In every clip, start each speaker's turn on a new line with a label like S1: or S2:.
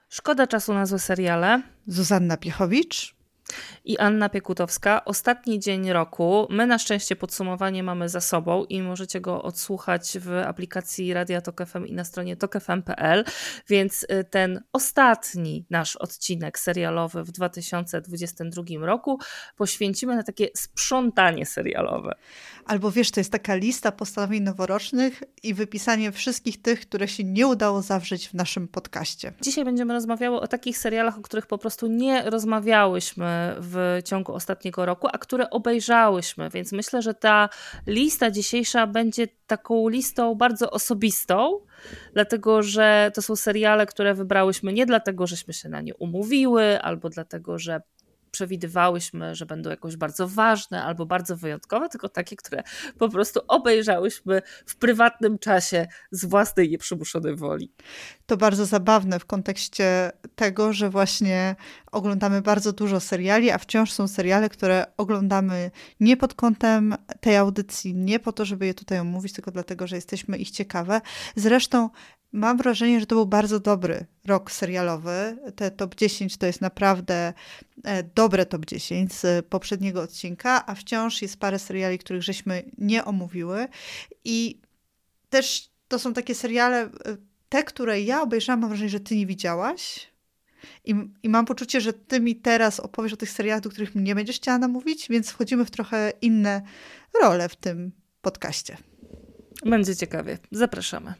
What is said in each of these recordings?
S1: Szkoda czasu na złe seriale.
S2: Zuzanna Piechowicz
S1: I Anna Piekutowska. Ostatni dzień roku. My na szczęście podsumowanie mamy za sobą i możecie go odsłuchać w aplikacji Radia Tok FM i na stronie tokfm.pl, więc ten ostatni nasz odcinek serialowy w 2022 roku poświęcimy na takie sprzątanie serialowe.
S2: Albo wiesz, to jest taka lista postanowień noworocznych i wypisanie wszystkich tych, które się nie udało zawrzeć w naszym podcaście.
S1: Dzisiaj będziemy rozmawiały o takich serialach, o których po prostu nie rozmawiałyśmy w ciągu ostatniego roku, a które obejrzałyśmy, więc myślę, że ta lista dzisiejsza będzie taką listą bardzo osobistą, dlatego że to są seriale, które wybrałyśmy nie dlatego, żeśmy się na nie umówiły, albo dlatego, że przewidywałyśmy, że będą jakoś bardzo ważne albo bardzo wyjątkowe, tylko takie, które po prostu obejrzałyśmy w prywatnym czasie z własnej nieprzymuszonej woli.
S2: To bardzo zabawne w kontekście tego, że właśnie oglądamy bardzo dużo seriali, a wciąż są seriale, które oglądamy nie pod kątem tej audycji, nie po to, żeby je tutaj omówić, tylko dlatego, że jesteśmy ich ciekawe. Zresztą mam wrażenie, że to był bardzo dobry rok serialowy. Te top 10 to jest naprawdę dobre top 10 z poprzedniego odcinka, a wciąż jest parę seriali, których żeśmy nie omówiły. I też to są takie seriale, te, które ja obejrzałam, mam wrażenie, że ty nie widziałaś. I mam poczucie, że ty mi teraz opowiesz o tych serialach, do których nie będziesz chciała namówić, więc wchodzimy w trochę inne role w tym podcaście.
S1: Będzie ciekawie. Zapraszamy.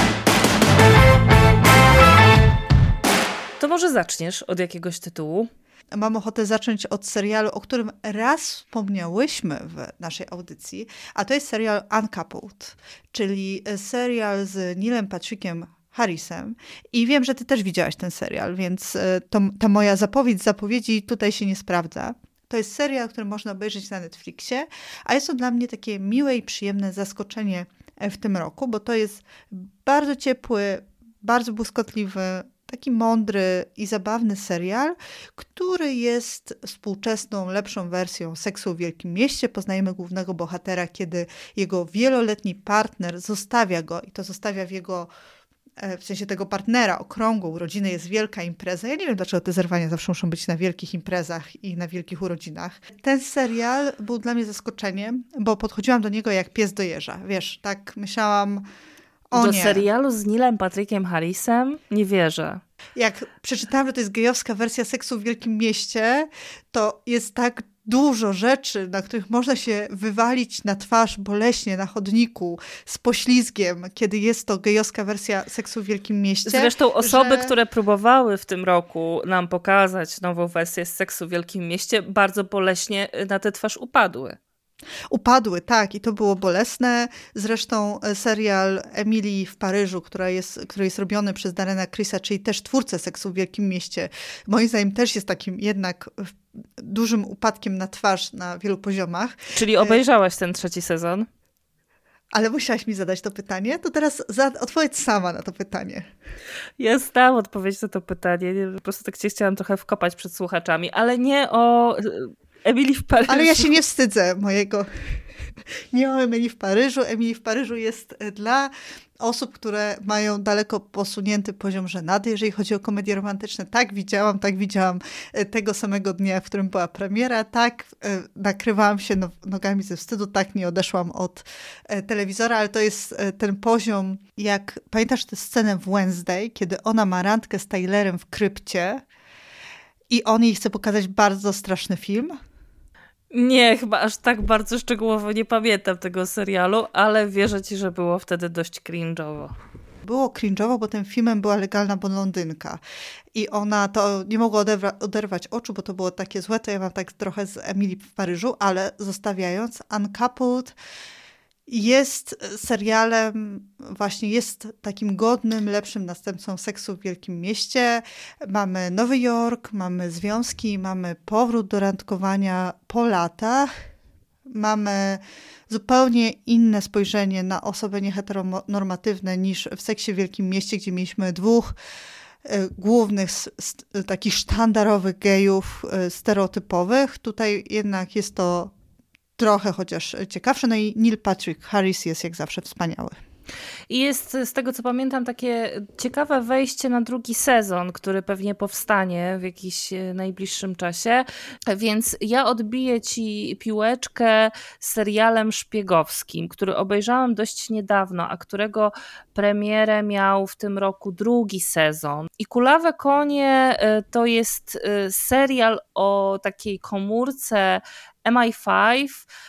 S1: To może zaczniesz od jakiegoś tytułu?
S2: Mam ochotę zacząć od serialu, o którym raz wspomniałyśmy w naszej audycji, a to jest serial Uncoupled, czyli serial z Neilem Patrickiem Harrisem. I wiem, że ty też widziałaś ten serial, więc ta moja zapowiedź zapowiedzi tutaj się nie sprawdza. To jest serial, który można obejrzeć na Netflixie, a jest to dla mnie takie miłe i przyjemne zaskoczenie w tym roku, bo to jest bardzo ciepły, bardzo błyskotliwy, taki mądry i zabawny serial, który jest współczesną, lepszą wersją Seksu w Wielkim Mieście. Poznajemy głównego bohatera, kiedy jego wieloletni partner zostawia go i to zostawia w sensie tego partnera, okrągłą urodziny, jest wielka impreza. Ja nie wiem, dlaczego te zerwania zawsze muszą być na wielkich imprezach i na wielkich urodzinach. Ten serial był dla mnie zaskoczeniem, bo podchodziłam do niego jak pies do jeża. Wiesz, tak myślałam,
S1: do serialu z Neilem Patrickiem Harrisem? Nie wierzę.
S2: Jak przeczytałam, że to jest gejowska wersja Seksu w Wielkim Mieście, to jest tak dużo rzeczy, na których można się wywalić na twarz boleśnie na chodniku z poślizgiem, kiedy jest to gejowska wersja Seksu w Wielkim Mieście.
S1: Zresztą osoby, które próbowały w tym roku nam pokazać nową wersję z Seksu w Wielkim Mieście, bardzo boleśnie na tę twarz upadły.
S2: Upadły, tak, i to było bolesne. Zresztą serial Emily w Paryżu, który jest robiony przez Darrena Chrisa, czyli też twórcę Seksu w Wielkim Mieście, moim zdaniem też jest takim jednak dużym upadkiem na twarz na wielu poziomach.
S1: Czyli obejrzałaś ten 3. sezon?
S2: Ale musiałaś mi zadać to pytanie, to teraz odpowiedz sama na to pytanie.
S1: Ja znam odpowiedź na to pytanie, po prostu tak cię chciałam trochę wkopać przed słuchaczami, ale nie o Emily w Paryżu.
S2: Ale ja się nie wstydzę nie o Emily w Paryżu. Emily w Paryżu jest dla osób, które mają daleko posunięty poziom żenady, jeżeli chodzi o komedie romantyczne. Tak widziałam tego samego dnia, w którym była premiera, tak nakrywałam się nogami ze wstydu, tak nie odeszłam od telewizora, ale to jest ten poziom, jak pamiętasz tę scenę w Wednesday, kiedy ona ma randkę z Tylerem w krypcie i on jej chce pokazać bardzo straszny film?
S1: Nie, chyba aż tak bardzo szczegółowo nie pamiętam tego serialu, ale wierzę ci, że było wtedy dość cringe'owo.
S2: Było cringe'owo, bo tym filmem była Legalna blondynka. I ona to nie mogła oderwać oczu, bo to było takie złe, to ja mam tak trochę z Emily w Paryżu, ale zostawiając, Uncoupled jest serialem, właśnie jest takim godnym, lepszym następcą Seksu w Wielkim Mieście. Mamy Nowy Jork, mamy związki, mamy powrót do randkowania po latach. Mamy zupełnie inne spojrzenie na osoby nieheteronormatywne niż w Seksie w Wielkim Mieście, gdzie mieliśmy dwóch głównych, takich sztandarowych gejów stereotypowych. Tutaj jednak jest to trochę chociaż ciekawsze. No i Neil Patrick Harris jest jak zawsze wspaniały.
S1: I jest, z tego co pamiętam, takie ciekawe wejście na drugi sezon, który pewnie powstanie w jakimś najbliższym czasie. Więc ja odbiję ci piłeczkę serialem szpiegowskim, który obejrzałam dość niedawno, a którego premierę miał w tym roku drugi sezon. I Kulawe konie to jest serial o takiej komórce MI5,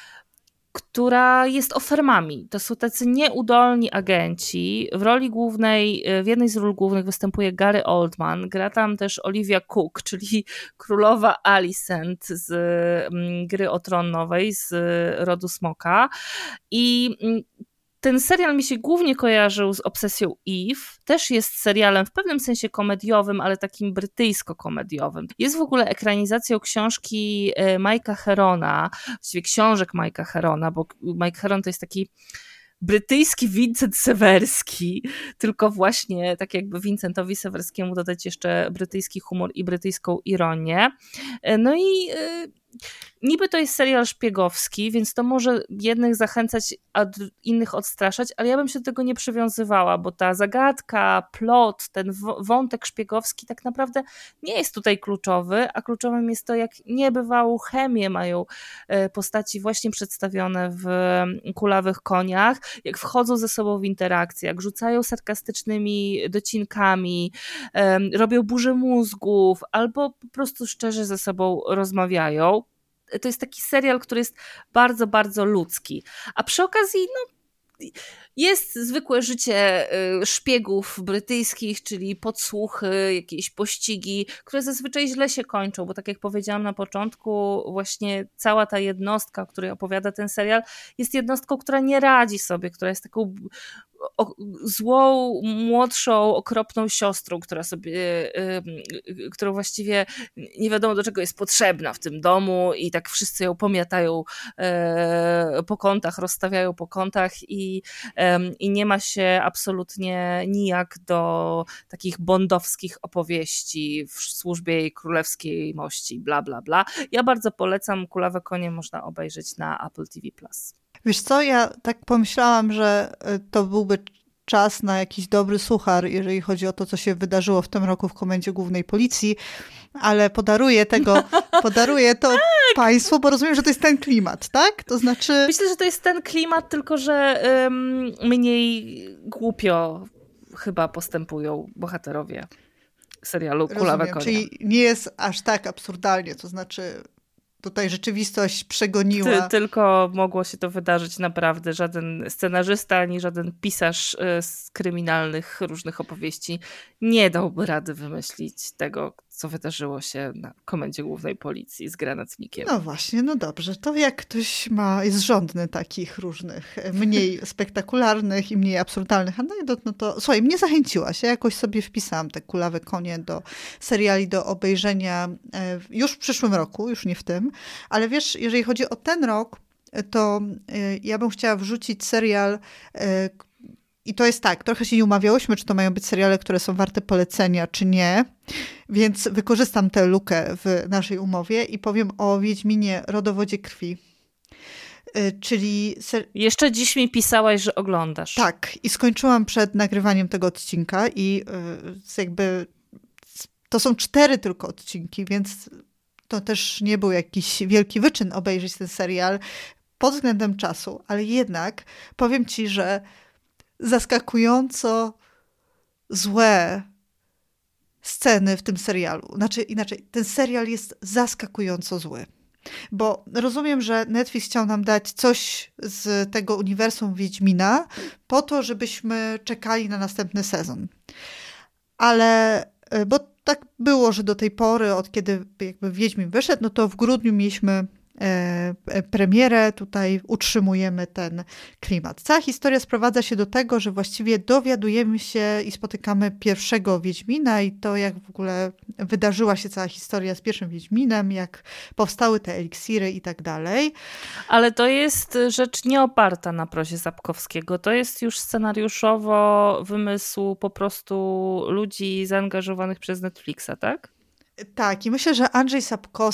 S1: która jest ofermami. To są tacy nieudolni agenci. W roli głównej, w jednej z ról głównych występuje Gary Oldman. Gra tam też Olivia Cook, czyli królowa Alicent z Gry o Tron nowej, z rodu Smoka. I ten serial mi się głównie kojarzył z Obsesją Eve. Też jest serialem w pewnym sensie komediowym, ale takim brytyjsko-komediowym. Jest w ogóle ekranizacją książki Mike'a Herona, właściwie książek Mike'a Herona, bo Mike Heron to jest taki brytyjski Vincent Sewerski, tylko właśnie tak jakby Vincentowi Sewerskiemu dodać jeszcze brytyjski humor i brytyjską ironię. No i niby to jest serial szpiegowski, więc to może jednych zachęcać, a innych odstraszać, ale ja bym się do tego nie przywiązywała, bo ta zagadka, plot, ten wątek szpiegowski tak naprawdę nie jest tutaj kluczowy, a kluczowym jest to, jak niebywałą chemię mają postaci właśnie przedstawione w Kulawych koniach, jak wchodzą ze sobą w interakcję, jak rzucają sarkastycznymi docinkami, robią burzę mózgów, albo po prostu szczerze ze sobą rozmawiają. To jest taki serial, który jest bardzo, bardzo ludzki. A przy okazji, jest zwykłe życie szpiegów brytyjskich, czyli podsłuchy, jakieś pościgi, które zazwyczaj źle się kończą, bo tak jak powiedziałam na początku, właśnie cała ta jednostka, o której opowiada ten serial, jest jednostką, która nie radzi sobie, która jest taką złą, młodszą, okropną siostrą, którą właściwie nie wiadomo do czego jest potrzebna w tym domu i tak wszyscy ją pomiatają po kątach, rozstawiają po kątach i nie ma się absolutnie nijak do takich bondowskich opowieści w służbie jej królewskiej mości, bla, bla, bla. Ja bardzo polecam, Kulawe konie można obejrzeć na Apple TV+.
S2: Wiesz co, ja tak pomyślałam, że to byłby czas na jakiś dobry suchar, jeżeli chodzi o to, co się wydarzyło w tym roku w Komendzie Głównej Policji, ale podaruję to Państwu, bo rozumiem, że to jest ten klimat, tak? To znaczy...
S1: Myślę, że to jest ten klimat, tylko że mniej głupio chyba postępują bohaterowie serialu Kulawe konie.
S2: Czyli nie jest aż tak absurdalnie, to znaczy... Tutaj rzeczywistość przegoniła.
S1: Tylko mogło się to wydarzyć naprawdę. Żaden scenarzysta, ani żaden pisarz z kryminalnych różnych opowieści nie dałby rady wymyślić tego, co wydarzyło się na Komendzie Głównej Policji z granatnikiem.
S2: No właśnie, no dobrze. To jak ktoś jest żądny takich różnych, mniej spektakularnych i mniej absurdalnych anegdot, no to słuchaj, mnie zachęciłaś. Ja jakoś sobie wpisałam te Kulawe konie do seriali do obejrzenia już w przyszłym roku, już nie w tym. Ale wiesz, jeżeli chodzi o ten rok, to ja bym chciała wrzucić serial i to jest tak, trochę się nie umawiałyśmy, czy to mają być seriale, które są warte polecenia, czy nie, więc wykorzystam tę lukę w naszej umowie i powiem o Wiedźminie Rodowodzie Krwi. Czyli...
S1: Jeszcze dziś mi pisałaś, że oglądasz.
S2: Tak, i skończyłam przed nagrywaniem tego odcinka i jakby to są 4 tylko odcinki, więc to też nie był jakiś wielki wyczyn obejrzeć ten serial pod względem czasu, ale jednak powiem ci, że zaskakująco złe sceny w tym serialu. Znaczy inaczej, ten serial jest zaskakująco zły. Bo rozumiem, że Netflix chciał nam dać coś z tego uniwersum Wiedźmina po to, żebyśmy czekali na następny sezon. Ale, bo tak było, że do tej pory, od kiedy jakby Wiedźmin wyszedł, no to w grudniu mieliśmy premierę, tutaj utrzymujemy ten klimat. Cała historia sprowadza się do tego, że właściwie dowiadujemy się i spotykamy pierwszego Wiedźmina i to, jak w ogóle wydarzyła się cała historia z pierwszym Wiedźminem, jak powstały te eliksiry i tak dalej.
S1: Ale to jest rzecz nie oparta na prozie Sapkowskiego. To jest już scenariuszowo wymysł po prostu ludzi zaangażowanych przez Netflixa, tak?
S2: Tak, i myślę, że Andrzej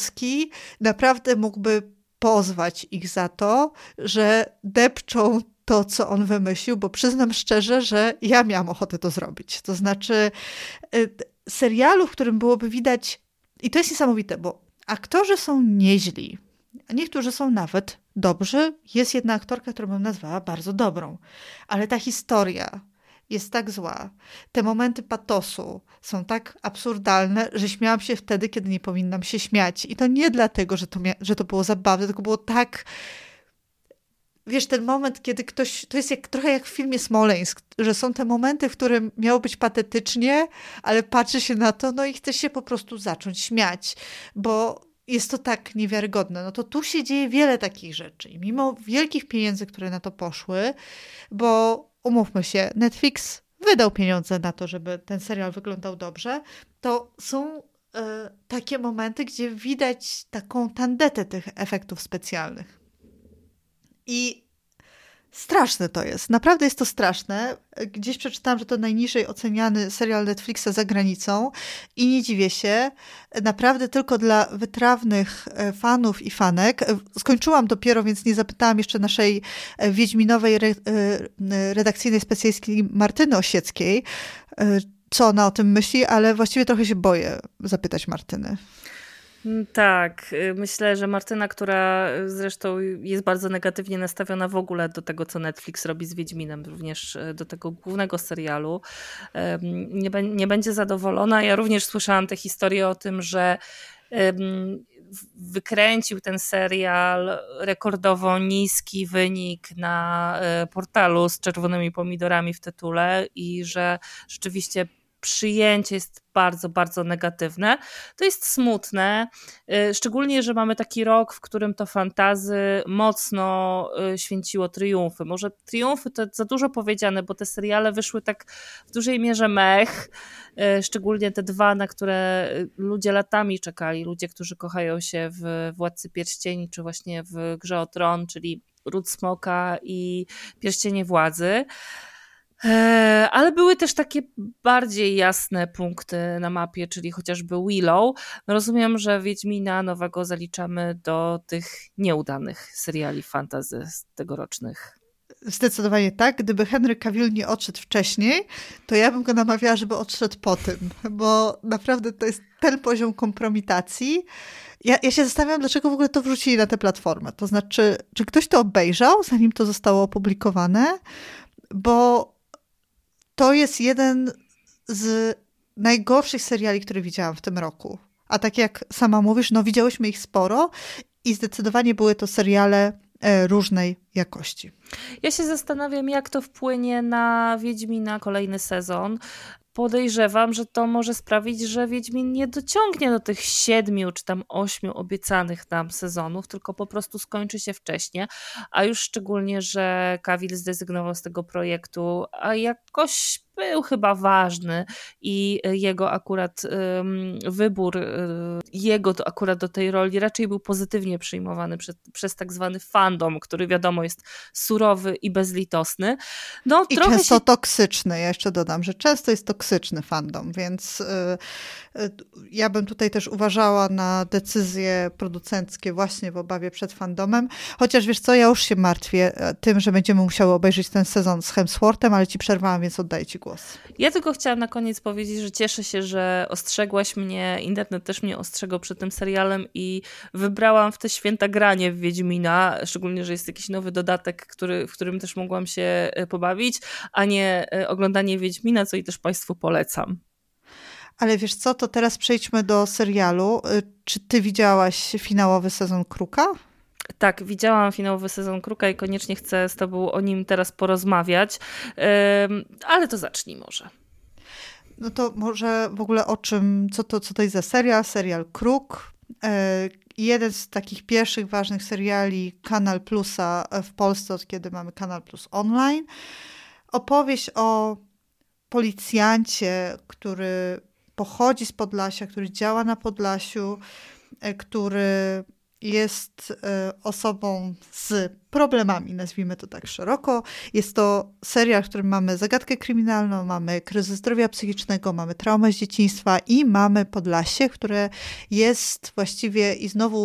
S2: naprawdę mógłby pozwać ich za to, że depczą to, co on wymyślił, bo przyznam szczerze, że ja miałam ochotę to zrobić. To znaczy serialu, w którym byłoby widać, i to jest niesamowite, bo aktorzy są nieźli, a niektórzy są nawet dobrzy. Jest jedna aktorka, którą bym nazwała bardzo dobrą, ale ta historia jest tak zła. Te momenty patosu są tak absurdalne, że śmiałam się wtedy, kiedy nie powinnam się śmiać. I to nie dlatego, że to było zabawne, tylko było tak... Wiesz, ten moment, kiedy ktoś... To jest trochę jak w filmie Smoleńsk, że są te momenty, w którym miało być patetycznie, ale patrzy się na to, no i chce się po prostu zacząć śmiać, bo jest to tak niewiarygodne. No to tu się dzieje wiele takich rzeczy. I mimo wielkich pieniędzy, które na to poszły, bo umówmy się, Netflix wydał pieniądze na to, żeby ten serial wyglądał dobrze, to są takie momenty, gdzie widać taką tandetę tych efektów specjalnych. I straszne to jest. Naprawdę jest to straszne. Gdzieś przeczytałam, że to najniżej oceniany serial Netflixa za granicą i nie dziwię się. Naprawdę tylko dla wytrawnych fanów i fanek. Skończyłam dopiero, więc nie zapytałam jeszcze naszej wiedźminowej redakcyjnej specjalistki Martyny Osieckiej, co ona o tym myśli, ale właściwie trochę się boję zapytać Martyny.
S1: Tak, myślę, że Martyna, która zresztą jest bardzo negatywnie nastawiona w ogóle do tego, co Netflix robi z Wiedźminem, również do tego głównego serialu, nie będzie zadowolona. Ja również słyszałam tę historię o tym, że wykręcił ten serial rekordowo niski wynik na portalu z czerwonymi pomidorami w tytule i że rzeczywiście przyjęcie jest bardzo, bardzo negatywne. To jest smutne, szczególnie, że mamy taki rok, w którym to fantasy mocno święciło triumfy. Może triumfy to za dużo powiedziane, bo te seriale wyszły tak w dużej mierze mech, szczególnie te dwa, na które ludzie latami czekali, ludzie, którzy kochają się w Władcy Pierścieni, czy właśnie w Grze o Tron, czyli Ród Smoka i Pierścienie Władzy. Ale były też takie bardziej jasne punkty na mapie, czyli chociażby Willow. Rozumiem, że Wiedźmina nowego zaliczamy do tych nieudanych seriali fantasy tegorocznych.
S2: Zdecydowanie tak. Gdyby Henry Cavill nie odszedł wcześniej, to ja bym go namawiała, żeby odszedł po tym, bo naprawdę to jest ten poziom kompromitacji. Ja się zastanawiam, dlaczego w ogóle to wrzucili na tę platformę. To znaczy, czy ktoś to obejrzał, zanim to zostało opublikowane? Bo to jest jeden z najgorszych seriali, które widziałam w tym roku. A tak jak sama mówisz, no widziałyśmy ich sporo i zdecydowanie były to seriale różnej jakości.
S1: Ja się zastanawiam, jak to wpłynie na Wiedźmina kolejny sezon. Podejrzewam, że to może sprawić, że Wiedźmin nie dociągnie do tych 7 czy tam 8 obiecanych nam sezonów, tylko po prostu skończy się wcześniej, a już szczególnie, że Cavill zrezygnował z tego projektu, a jakoś był chyba ważny i jego akurat wybór jego akurat do tej roli raczej był pozytywnie przyjmowany przez tak zwany fandom, który wiadomo jest surowy i bezlitosny. No,
S2: i
S1: trochę
S2: często toksyczny. Ja jeszcze dodam, że często jest toksyczny fandom, więc ja bym tutaj też uważała na decyzje producenckie właśnie w obawie przed fandomem. Chociaż wiesz co, ja już się martwię tym, że będziemy musiały obejrzeć ten sezon z Hemsworthem, ale ci przerwałam, więc oddaję ci głos.
S1: Ja tylko chciałam na koniec powiedzieć, że cieszę się, że ostrzegłaś mnie, internet też mnie ostrzegał przed tym serialem i wybrałam w te święta granie w Wiedźmina, szczególnie, że jest jakiś nowy dodatek, w którym też mogłam się pobawić, a nie oglądanie Wiedźmina, co i też Państwu polecam.
S2: Ale wiesz co, to teraz przejdźmy do serialu. Czy ty widziałaś finałowy sezon Kruka?
S1: Tak, widziałam finałowy sezon Kruka i koniecznie chcę z tobą o nim teraz porozmawiać, ale to zacznij może.
S2: No to może w ogóle o czym, co to jest za serial? Serial Kruk. Jeden z takich pierwszych ważnych seriali Kanal Plusa w Polsce, od kiedy mamy Kanal Plus Online. Opowieść o policjancie, który pochodzi z Podlasia, który działa na Podlasiu, który jest osobą z problemami, nazwijmy to tak szeroko. Jest to serial, w którym mamy zagadkę kryminalną, mamy kryzys zdrowia psychicznego, mamy traumę z dzieciństwa i mamy Podlasie, które jest właściwie i znowu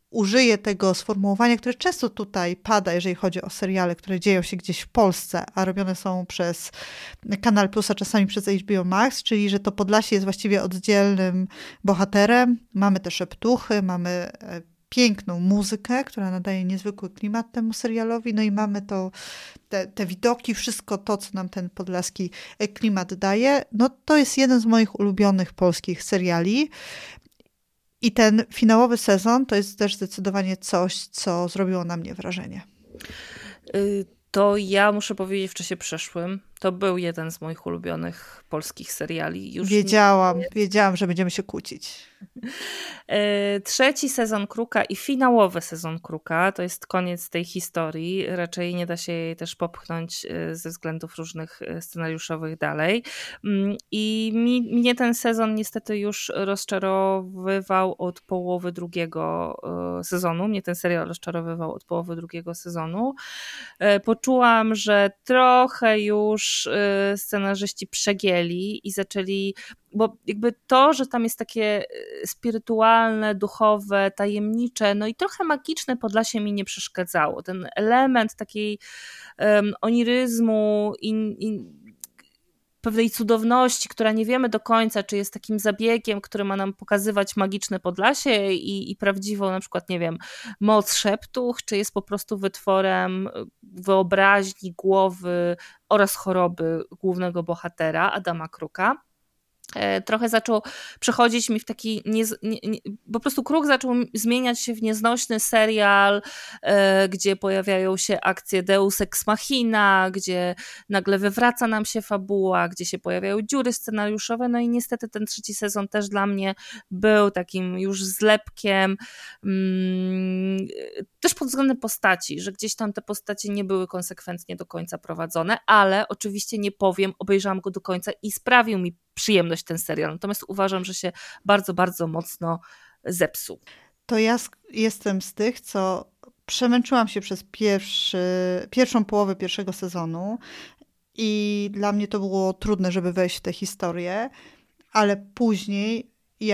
S2: użyję tego sformułowania, które często tutaj pada, jeżeli chodzi o seriale, które dzieją się gdzieś w Polsce, a robione są przez Kanal Plus, a czasami przez HBO Max, czyli że to Podlasie jest właściwie oddzielnym bohaterem. Mamy te szeptuchy, mamy piękną muzykę, która nadaje niezwykły klimat temu serialowi, no i mamy te widoki, wszystko to, co nam ten podlaski klimat daje. No to jest jeden z moich ulubionych polskich seriali. I ten finałowy sezon to jest też zdecydowanie coś, co zrobiło na mnie wrażenie.
S1: To ja muszę powiedzieć w czasie przeszłym, to był jeden z moich ulubionych polskich seriali. Już
S2: wiedziałam, że będziemy się kłócić.
S1: Trzeci sezon Kruka i finałowy sezon Kruka to jest koniec tej historii. Raczej nie da się jej też popchnąć ze względów różnych scenariuszowych dalej. I mnie ten sezon niestety już rozczarowywał od połowy drugiego sezonu. Mnie ten serial rozczarowywał od połowy drugiego sezonu. Poczułam, że trochę już scenarzyści przegięli i zaczęli, bo jakby to, że tam jest takie spirytualne, duchowe, tajemnicze, no i trochę magiczne Podlasie mi nie przeszkadzało. Ten element takiej oniryzmu i pewnej cudowności, która nie wiemy do końca, czy jest takim zabiegiem, który ma nam pokazywać magiczne Podlasie i prawdziwą na przykład, nie wiem, moc szeptuch, czy jest po prostu wytworem wyobraźni, głowy oraz choroby głównego bohatera, Adama Kruka. Trochę zaczął przechodzić mi w taki, po prostu Kruk zaczął zmieniać się w nieznośny serial, gdzie pojawiają się akcje Deus Ex Machina, gdzie nagle wywraca nam się fabuła, gdzie się pojawiają dziury scenariuszowe, no i niestety ten trzeci sezon też dla mnie był takim już zlepkiem, też pod względem postaci, że gdzieś tam te postacie nie były konsekwentnie do końca prowadzone, ale oczywiście nie powiem, obejrzałam go do końca i sprawił mi przyjemność ten serial. Natomiast uważam, że się bardzo, bardzo mocno zepsuł.
S2: To ja jestem z tych, co przemęczyłam się przez pierwszą połowę pierwszego sezonu i dla mnie to było trudne, żeby wejść w tę historię, ale później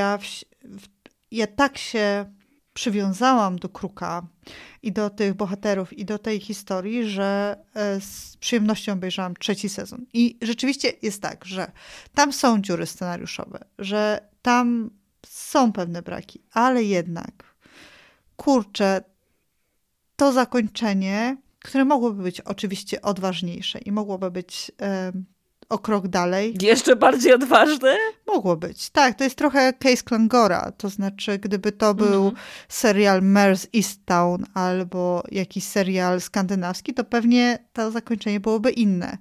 S2: ja tak się przywiązałam do Kruka i do tych bohaterów i do tej historii, że z przyjemnością obejrzałam trzeci sezon. I rzeczywiście jest tak, że tam są dziury scenariuszowe, że tam są pewne braki, ale jednak, kurczę, to zakończenie, które mogłoby być oczywiście odważniejsze i mogłoby być o krok dalej.
S1: Jeszcze bardziej odważne?
S2: Mogło być. Tak, to jest trochę case Klangora. To znaczy, gdyby to był serial Mare's Easttown albo jakiś serial skandynawski, to pewnie to zakończenie byłoby inne.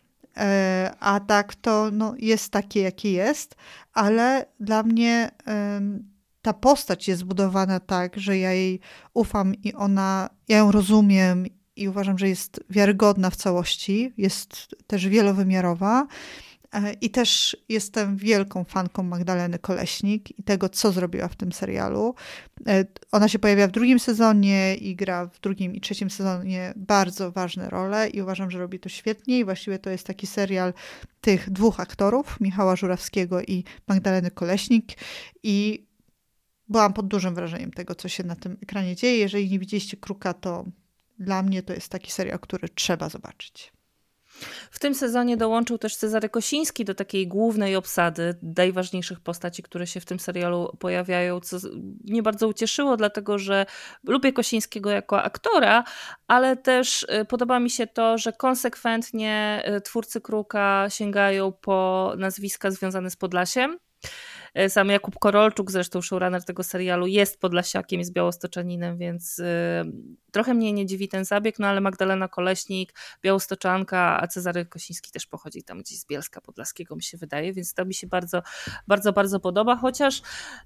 S2: A tak to jest takie, jakie jest, ale dla mnie ta postać jest zbudowana tak, że ja jej ufam i ja ją rozumiem i uważam, że jest wiarygodna w całości, jest też wielowymiarowa i też jestem wielką fanką Magdaleny Koleśnik i tego, co zrobiła w tym serialu. Ona się pojawia w drugim sezonie i gra w drugim i trzecim sezonie bardzo ważne role i uważam, że robi to świetnie i właściwie to jest taki serial tych dwóch aktorów, Michała Żurawskiego i Magdaleny Koleśnik i byłam pod dużym wrażeniem tego, co się na tym ekranie dzieje. Jeżeli nie widzieliście Kruka, to dla mnie to jest taki serial, który trzeba zobaczyć.
S1: W tym sezonie dołączył też Cezary Kosiński do takiej głównej obsady najważniejszych postaci, które się w tym serialu pojawiają, co mnie bardzo ucieszyło, dlatego że lubię Kosińskiego jako aktora, ale też podoba mi się to, że konsekwentnie twórcy Kruka sięgają po nazwiska związane z Podlasiem. Sam Jakub Korolczuk, zresztą showrunner tego serialu, jest podlasiakiem, jest białostoczaninem, więc trochę mnie nie dziwi ten zabieg, no ale Magdalena Koleśnik, białostoczanka, a Cezary Kosiński też pochodzi tam gdzieś z Bielska Podlaskiego, mi się wydaje, więc to mi się bardzo, bardzo, bardzo podoba, chociaż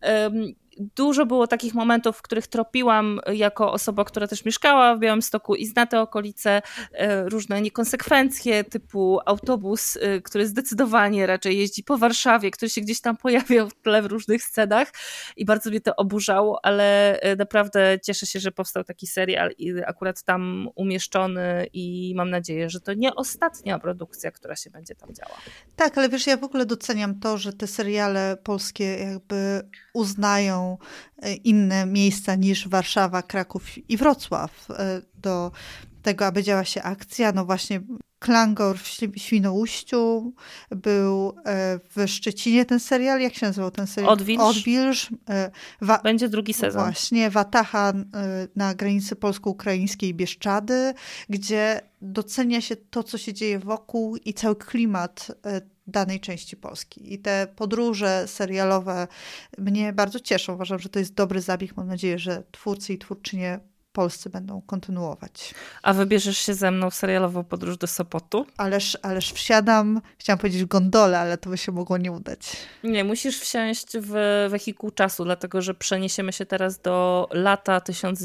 S1: dużo było takich momentów, w których tropiłam jako osoba, która też mieszkała w Białymstoku i zna te okolice, różne niekonsekwencje typu autobus, który zdecydowanie raczej jeździ po Warszawie, który się gdzieś tam pojawiał w tle w różnych scenach i bardzo mnie to oburzało, ale naprawdę cieszę się, że powstał taki serial i akurat tam umieszczony i mam nadzieję, że to nie ostatnia produkcja, która się będzie tam działa.
S2: Tak, ale wiesz, ja w ogóle doceniam to, że te seriale polskie jakby uznają są inne miejsca niż Warszawa, Kraków i Wrocław do tego, aby działa się akcja. No właśnie Klangor w Świnoujściu, był w Szczecinie ten serial. Jak się nazywał ten serial? Odwilż.
S1: Będzie drugi sezon.
S2: Właśnie, Wataha na granicy polsko-ukraińskiej Bieszczady, gdzie docenia się to, co się dzieje wokół i cały klimat danej części Polski. I te podróże serialowe mnie bardzo cieszą. Uważam, że to jest dobry zabieg. Mam nadzieję, że twórcy i twórczynie polscy będą kontynuować.
S1: A wybierzesz się ze mną w serialową podróż do Sopotu?
S2: Ależ wsiadam, chciałam powiedzieć w gondolę, ale to by się mogło nie udać.
S1: Nie, musisz wsiąść w wehikuł czasu, dlatego że przeniesiemy się teraz do lata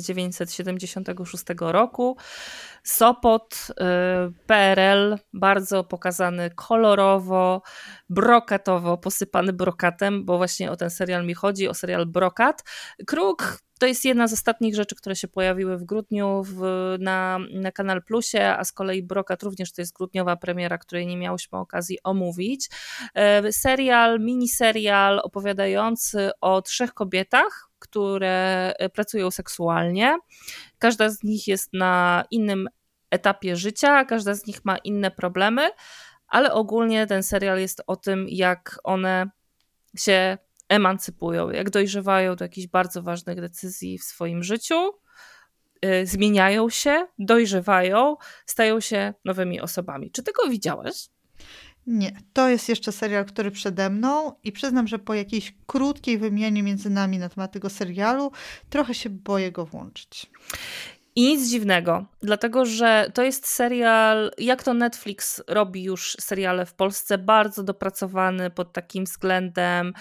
S1: 1976 roku. Sopot, PRL, bardzo pokazany kolorowo, brokatowo, posypany brokatem, bo właśnie o ten serial mi chodzi, o serial Brokat. Kruk to jest jedna z ostatnich rzeczy, które się pojawiły w grudniu na Kanal Plusie, a z kolei Brokat również to jest grudniowa premiera, której nie miałyśmy okazji omówić. Serial, miniserial opowiadający o 3 kobietach, które pracują seksualnie. Każda z nich jest na innym etapie życia, każda z nich ma inne problemy, ale ogólnie ten serial jest o tym, jak one się emancypują, jak dojrzewają do jakichś bardzo ważnych decyzji w swoim życiu, zmieniają się, dojrzewają, stają się nowymi osobami. Czy ty go widziałeś?
S2: Nie, to jest jeszcze serial, który przede mną i przyznam, że po jakiejś krótkiej wymianie między nami na temat tego serialu trochę się boję go włączyć.
S1: I nic dziwnego, dlatego że to jest serial, jak to Netflix robi już seriale w Polsce, bardzo dopracowany pod takim względem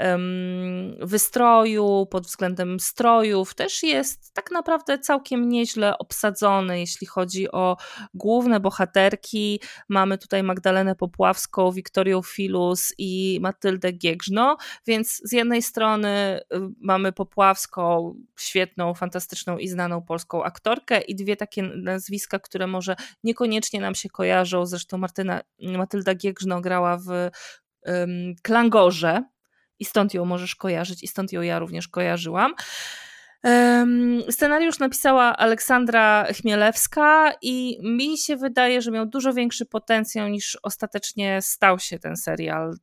S1: wystroju, pod względem strojów. Też jest tak naprawdę całkiem nieźle obsadzony, jeśli chodzi o główne bohaterki. Mamy tutaj Magdalenę Popławską, Wiktorię Filus i Matyldę Giegrzno, więc z jednej strony mamy Popławską, świetną, fantastyczną i znaną polską aktorkę, i 2 takie nazwiska, które może niekoniecznie nam się kojarzą. Zresztą Matylda Giegrzno grała w Klangorze i stąd ją możesz kojarzyć i stąd ją ja również kojarzyłam. Scenariusz napisała Aleksandra Chmielewska i mi się wydaje, że miał dużo większy potencjał niż ostatecznie stał się ten serial.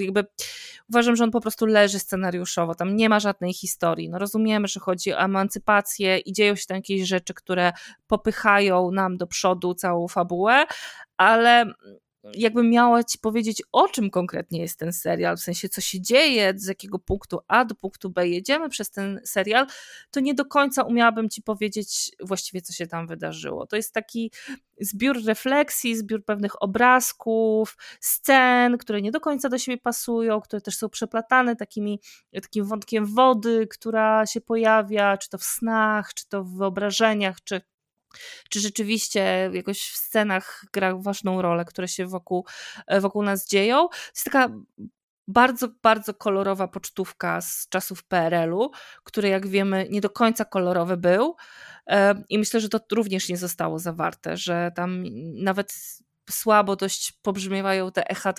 S1: Uważam, że on po prostu leży scenariuszowo, tam nie ma żadnej historii. No rozumiemy, że chodzi o emancypację i dzieją się tam jakieś rzeczy, które popychają nam do przodu całą fabułę, ale jakbym miała ci powiedzieć, o czym konkretnie jest ten serial, w sensie co się dzieje, z jakiego punktu A do punktu B jedziemy przez ten serial, to nie do końca umiałabym ci powiedzieć właściwie, co się tam wydarzyło. To jest taki zbiór refleksji, zbiór pewnych obrazków, scen, które nie do końca do siebie pasują, które też są przeplatane takim wątkiem wody, która się pojawia, czy to w snach, czy to w wyobrażeniach, czy rzeczywiście jakoś w scenach gra ważną rolę, które się wokół nas dzieją. To jest taka bardzo, bardzo kolorowa pocztówka z czasów PRL-u, który jak wiemy nie do końca kolorowy był i myślę, że to również nie zostało zawarte, że tam nawet słabo dość pobrzmiewają te echa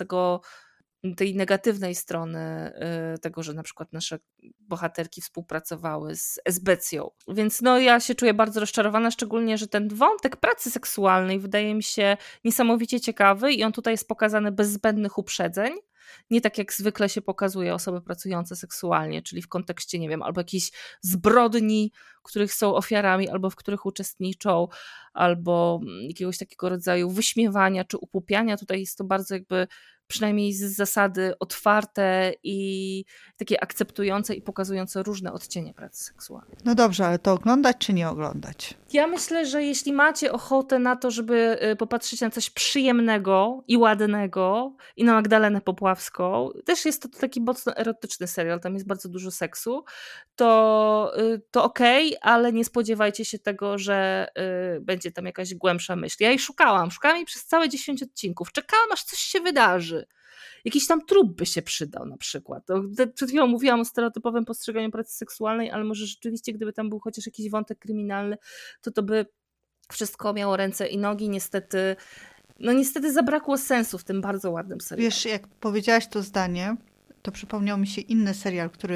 S1: tej negatywnej strony tego, że na przykład nasze bohaterki współpracowały z esbecją. Więc no ja się czuję bardzo rozczarowana, szczególnie, że ten wątek pracy seksualnej wydaje mi się niesamowicie ciekawy i on tutaj jest pokazany bez zbędnych uprzedzeń. Nie tak jak zwykle się pokazuje osoby pracujące seksualnie, czyli w kontekście, nie wiem, albo jakichś zbrodni, których są ofiarami, albo w których uczestniczą, albo jakiegoś takiego rodzaju wyśmiewania czy upłupiania. Tutaj jest to bardzo jakby przynajmniej z zasady otwarte i takie akceptujące i pokazujące różne odcienie pracy seksualnej.
S2: No dobrze, ale to oglądać czy nie oglądać?
S1: Ja myślę, że jeśli macie ochotę na to, żeby popatrzeć na coś przyjemnego i ładnego i na Magdalenę Popławską, też jest to taki mocno erotyczny serial, tam jest bardzo dużo seksu, to okej, ale nie spodziewajcie się tego, że będzie tam jakaś głębsza myśl. Ja jej szukałam jej przez całe 10 odcinków, czekałam aż coś się wydarzy. Jakiś tam trup by się przydał na przykład. Przed chwilą mówiłam o stereotypowym postrzeganiu pracy seksualnej, ale może rzeczywiście, gdyby tam był chociaż jakiś wątek kryminalny, to by wszystko miało ręce i nogi. Niestety zabrakło sensu w tym bardzo ładnym serialu.
S2: Wiesz, jak powiedziałaś to zdanie, to przypomniał mi się inny serial, który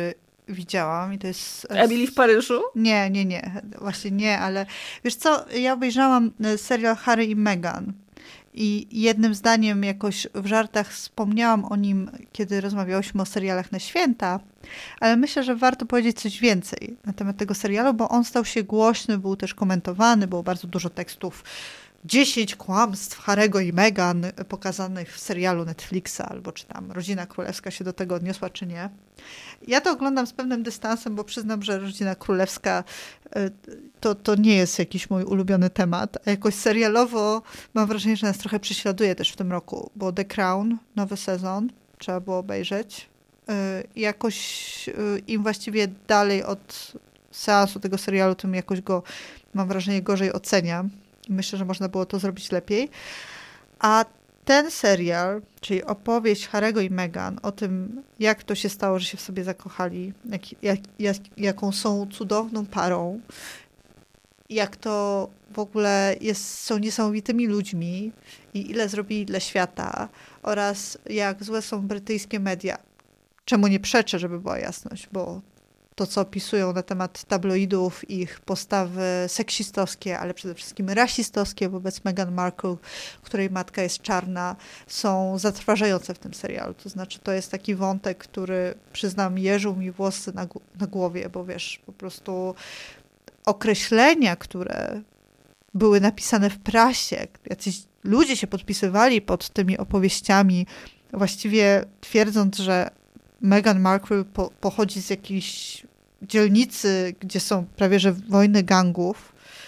S2: widziałam i to jest...
S1: Emily w Paryżu?
S2: Nie. Właśnie nie, ale wiesz co, ja obejrzałam serial Harry i Meghan i jednym zdaniem jakoś w żartach wspomniałam o nim, kiedy rozmawiałyśmy o serialach na święta, ale myślę, że warto powiedzieć coś więcej na temat tego serialu, bo on stał się głośny, był też komentowany, było bardzo dużo tekstów 10 kłamstw Harry'ego i Meghan pokazanych w serialu Netflixa, albo czy tam Rodzina Królewska się do tego odniosła, czy nie. Ja to oglądam z pewnym dystansem, bo przyznam, że Rodzina Królewska to nie jest jakiś mój ulubiony temat. A jakoś serialowo mam wrażenie, że nas trochę prześladuje też w tym roku, bo The Crown, nowy sezon, trzeba było obejrzeć. Jakoś im właściwie dalej od seansu tego serialu, tym jakoś go, mam wrażenie, gorzej oceniam. Myślę, że można było to zrobić lepiej. A ten serial, czyli opowieść Harry'ego i Meghan o tym, jak to się stało, że się w sobie zakochali, jaką są cudowną parą, jak to w ogóle są niesamowitymi ludźmi i ile zrobili dla świata oraz jak złe są brytyjskie media. Czemu nie przeczę, żeby była jasność, bo to, co opisują na temat tabloidów, ich postawy seksistowskie, ale przede wszystkim rasistowskie wobec Meghan Markle, której matka jest czarna, są zatrważające w tym serialu. To znaczy, to jest taki wątek, który, przyznam, jeżył mi włosy na głowie, bo wiesz, po prostu określenia, które były napisane w prasie, jacyś ludzie się podpisywali pod tymi opowieściami, właściwie twierdząc, że Meghan Markle pochodzi z jakiejś dzielnicy, gdzie są prawie że wojny gangów.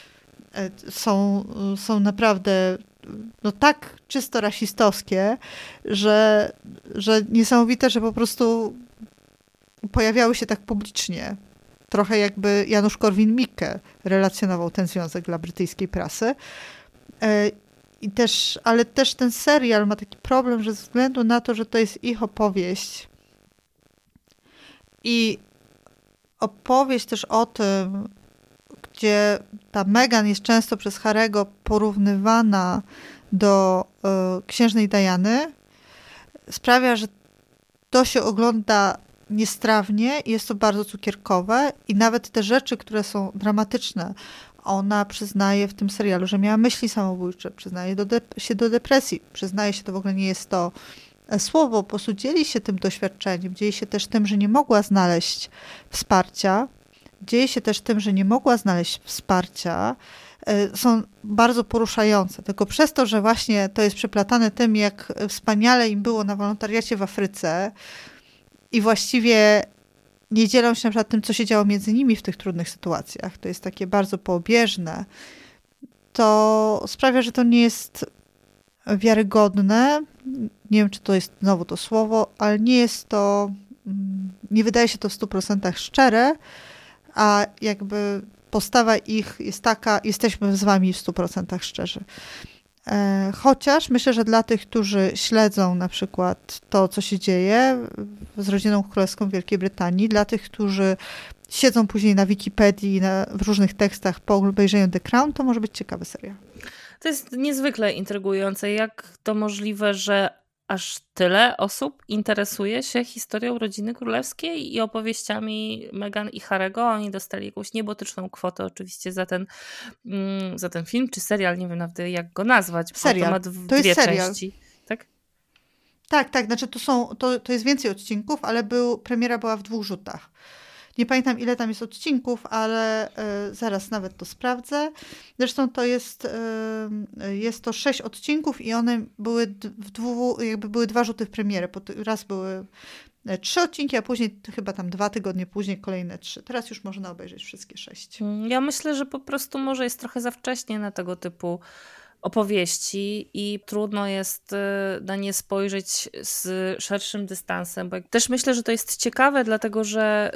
S2: Są naprawdę tak czysto rasistowskie, że niesamowite, że po prostu pojawiały się tak publicznie. Trochę jakby Janusz Korwin-Mikke relacjonował ten związek dla brytyjskiej prasy. Ale też ten serial ma taki problem, że ze względu na to, że to jest ich opowieść, i opowieść też o tym, gdzie ta Meghan jest często przez Harry'ego porównywana do księżnej Diany, sprawia, że to się ogląda niestrawnie i jest to bardzo cukierkowe i nawet te rzeczy, które są dramatyczne, ona przyznaje w tym serialu, że miała myśli samobójcze, przyznaje się do depresji, przyznaje się, to w ogóle nie jest to słowo, po prostu dzieli się tym doświadczeniem, dzieli się też tym, że nie mogła znaleźć wsparcia, dzieje się też tym, że nie mogła znaleźć wsparcia, są bardzo poruszające. Tylko przez to, że właśnie to jest przeplatane tym, jak wspaniale im było na wolontariacie w Afryce i właściwie nie dzielą się na przykład tym, co się działo między nimi w tych trudnych sytuacjach. To jest takie bardzo poobieżne. To sprawia, że to nie jest wiarygodne. Nie wiem, czy to jest znowu to słowo, ale nie wydaje się to w 100% szczere, a jakby postawa ich jest taka, jesteśmy z wami w 100% szczerzy. Chociaż myślę, że dla tych, którzy śledzą na przykład to, co się dzieje z rodziną królewską Wielkiej Brytanii, dla tych, którzy siedzą później na Wikipedii, w różnych tekstach po obejrzeniu The Crown, to może być ciekawy serial.
S1: To jest niezwykle intrygujące. Jak to możliwe, że aż tyle osób interesuje się historią rodziny królewskiej i opowieściami Meghan i Harry'ego? Oni dostali jakąś niebotyczną kwotę oczywiście za ten film, czy serial, nie wiem nawet jak go nazwać.
S2: Serial.
S1: To ma
S2: to jest
S1: dwie
S2: serial.
S1: części, tak?
S2: Tak, znaczy to jest więcej odcinków, ale premiera była w 2 rzutach. Nie pamiętam, ile tam jest odcinków, ale zaraz nawet to sprawdzę. Zresztą to jest to 6 odcinków i one były były 2 rzuty w premierę. Raz były 3 odcinki, a później chyba tam 2 tygodnie później kolejne 3. Teraz już można obejrzeć wszystkie 6.
S1: Ja myślę, że po prostu może jest trochę za wcześnie na tego typu opowieści i trudno jest na nie spojrzeć z szerszym dystansem, bo też myślę, że to jest ciekawe, dlatego że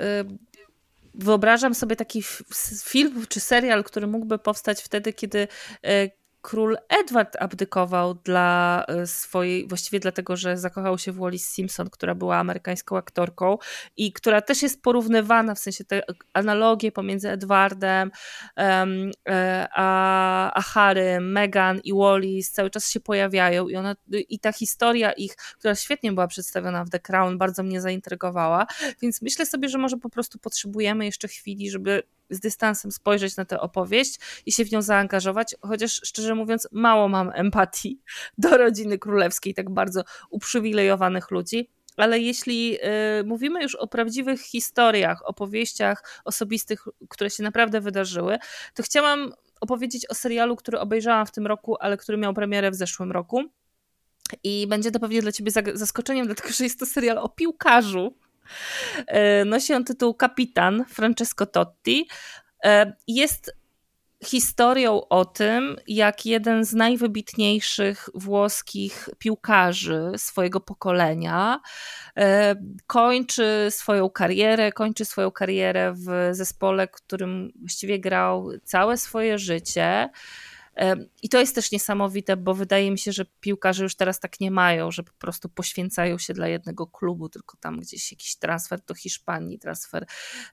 S1: wyobrażam sobie taki film czy serial, który mógłby powstać wtedy, kiedy król Edward abdykował dla swojej, właściwie dlatego, że zakochał się w Wallis Simpson, która była amerykańską aktorką i która też jest porównywana, w sensie te analogie pomiędzy Edwardem a Harrym, Meghan i Wallis cały czas się pojawiają i ta historia ich, która świetnie była przedstawiona w The Crown, bardzo mnie zaintrygowała, więc myślę sobie, że może po prostu potrzebujemy jeszcze chwili, żeby z dystansem spojrzeć na tę opowieść i się w nią zaangażować, chociaż szczerze mówiąc mało mam empatii do rodziny królewskiej, tak bardzo uprzywilejowanych ludzi, ale jeśli mówimy już o prawdziwych historiach, opowieściach osobistych, które się naprawdę wydarzyły, to chciałam opowiedzieć o serialu, który obejrzałam w tym roku, ale który miał premierę w zeszłym roku i będzie to pewnie dla ciebie zaskoczeniem, dlatego że jest to serial o piłkarzu. Nosi on tytuł Kapitan Francesco Totti. Jest historią o tym, jak jeden z najwybitniejszych włoskich piłkarzy swojego pokolenia kończy swoją karierę w zespole, którym właściwie grał całe swoje życie. I to jest też niesamowite, bo wydaje mi się, że piłkarze już teraz tak nie mają, że po prostu poświęcają się dla jednego klubu, tylko tam gdzieś jakiś transfer do Hiszpanii, transfer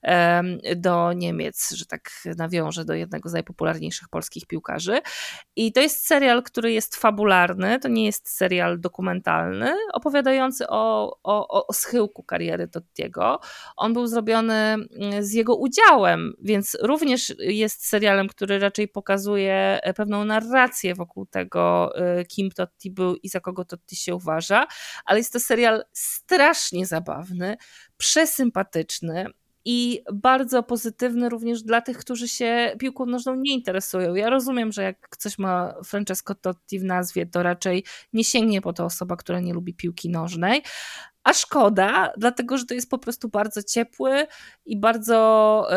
S1: do Niemiec, że tak nawiążę do jednego z najpopularniejszych polskich piłkarzy. I to jest serial, który jest fabularny, to nie jest serial dokumentalny, opowiadający o schyłku kariery Tottiego. On był zrobiony z jego udziałem, więc również jest serialem, który raczej pokazuje pewną narrację wokół tego, kim Totti był i za kogo Totti się uważa, ale jest to serial strasznie zabawny, przesympatyczny i bardzo pozytywny również dla tych, którzy się piłką nożną nie interesują. Ja rozumiem, że jak coś ma Francesco Totti w nazwie, to raczej nie sięgnie po to osoba, która nie lubi piłki nożnej, a szkoda, dlatego że to jest po prostu bardzo ciepły i bardzo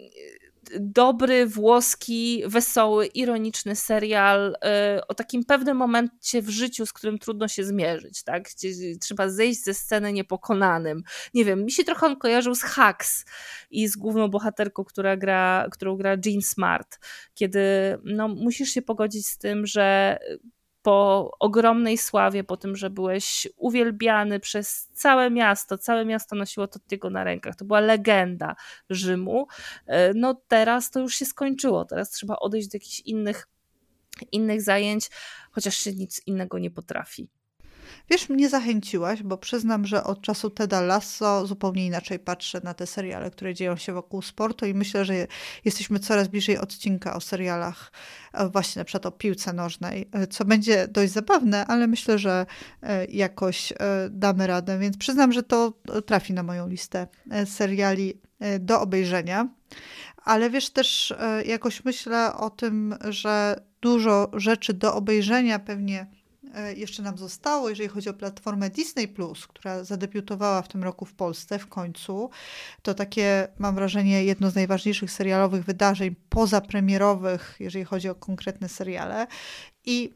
S1: dobry, włoski, wesoły, ironiczny serial o takim pewnym momencie w życiu, z którym trudno się zmierzyć, tak? Gdzie trzeba zejść ze sceny niepokonanym. Nie wiem, mi się trochę on kojarzył z Hacks i z główną bohaterką, którą gra Jean Smart, kiedy musisz się pogodzić z tym, że po ogromnej sławie, po tym, że byłeś uwielbiany przez całe miasto nosiło Tottiego na rękach, to była legenda Rzymu, teraz to już się skończyło, teraz trzeba odejść do jakichś innych zajęć, chociaż się nic innego nie potrafi.
S2: Wiesz, mnie zachęciłaś, bo przyznam, że od czasu Teda Lasso zupełnie inaczej patrzę na te seriale, które dzieją się wokół sportu i myślę, że jesteśmy coraz bliżej odcinka o serialach właśnie na przykład o piłce nożnej, co będzie dość zabawne, ale myślę, że jakoś damy radę, więc przyznam, że to trafi na moją listę seriali do obejrzenia. Ale wiesz, też jakoś myślę o tym, że dużo rzeczy do obejrzenia pewnie jeszcze nam zostało, jeżeli chodzi o platformę Disney+, która zadebiutowała w tym roku w Polsce w końcu. To takie, mam wrażenie, jedno z najważniejszych serialowych wydarzeń pozapremierowych, jeżeli chodzi o konkretne seriale. I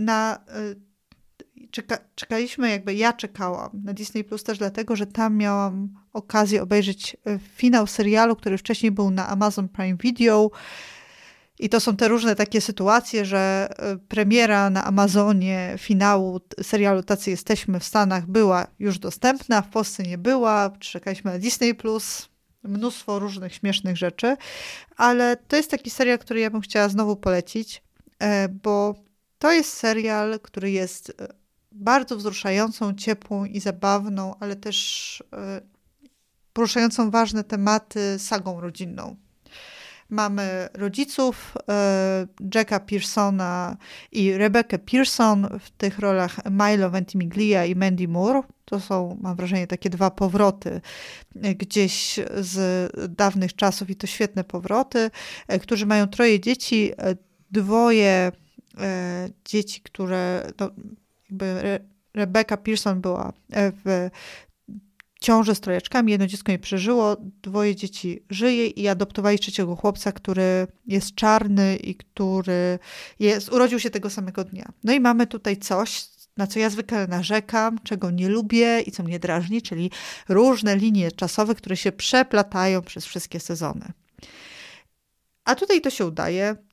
S2: czekaliśmy, ja czekałam na Disney Plus też dlatego, że tam miałam okazję obejrzeć finał serialu, który wcześniej był na Amazon Prime Video. I to są te różne takie sytuacje, że premiera na Amazonie finału serialu Tacy jesteśmy w Stanach była już dostępna, w Polsce nie była, czekaliśmy na Disney+, mnóstwo różnych śmiesznych rzeczy, ale to jest taki serial, który ja bym chciała znowu polecić, bo to jest serial, który jest bardzo wzruszającą, ciepłą i zabawną, ale też poruszającą ważne tematy sagą rodzinną. Mamy rodziców Jacka Pearsona i Rebecca Pearson w tych rolach Milo Ventimiglia i Mandy Moore. To są, mam wrażenie, takie dwa powroty gdzieś z dawnych czasów i to świetne powroty, którzy mają 3 dzieci, 2 dzieci, które Rebecca Pearson była w ciąży z 3 jedno dziecko nie przeżyło, 2 dzieci żyje i adoptowali 3 chłopca, który jest czarny i który urodził się tego samego dnia. No i mamy tutaj coś, na co ja zwykle narzekam, czego nie lubię i co mnie drażni, czyli różne linie czasowe, które się przeplatają przez wszystkie sezony. A tutaj to się udaje.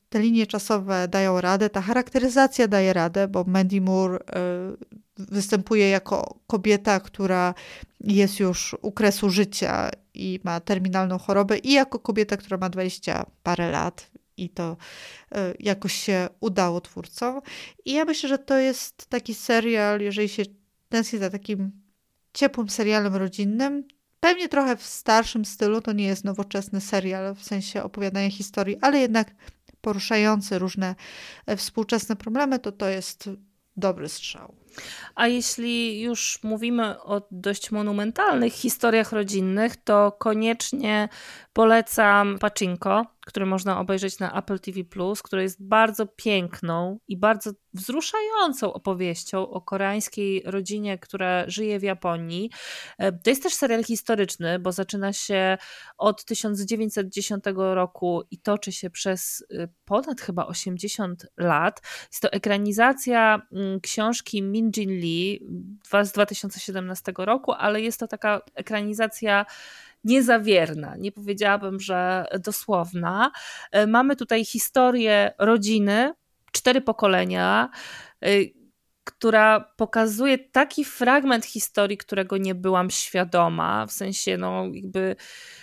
S2: te linie czasowe dają radę, ta charakteryzacja daje radę, bo Mandy Moore występuje jako kobieta, która jest już u kresu życia i ma terminalną chorobę, i jako kobieta, która ma 20 parę lat. I to jakoś się udało twórcom. I ja myślę, że to jest taki serial, jeżeli się tęskni za takim ciepłym serialem rodzinnym, pewnie trochę w starszym stylu, to nie jest nowoczesny serial w sensie opowiadania historii, ale jednak poruszający różne współczesne problemy, to jest dobry strzał.
S1: A jeśli już mówimy o dość monumentalnych historiach rodzinnych, to koniecznie polecam Pachinko, który można obejrzeć na Apple TV+, który jest bardzo piękną i bardzo wzruszającą opowieścią o koreańskiej rodzinie, która żyje w Japonii. To jest też serial historyczny, bo zaczyna się od 1910 roku i toczy się przez ponad chyba 80 lat. Jest to ekranizacja książki Min Jin Lee z 2017 roku, ale jest to taka ekranizacja niezawierna, nie powiedziałabym, że dosłowna. Mamy tutaj historię rodziny, 4 pokolenia, która pokazuje taki fragment historii, którego nie byłam świadoma, w sensie jakby